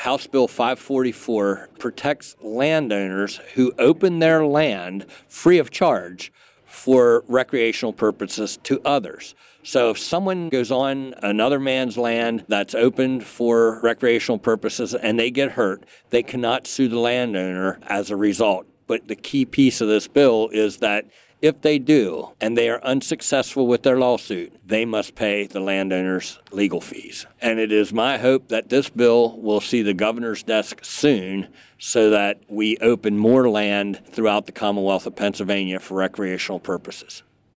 House Bill 544 protects landowners who open their land free of charge for recreational purposes to others. So if someone goes on another man's land that's opened for recreational purposes and they get hurt, they cannot sue the landowner as a result. But the key piece of this bill is that if they do and they are unsuccessful with their lawsuit, they must pay the landowners legal fees. And it is my hope that this bill will see the governor's desk soon so that we open more land throughout the Commonwealth of Pennsylvania for recreational purposes.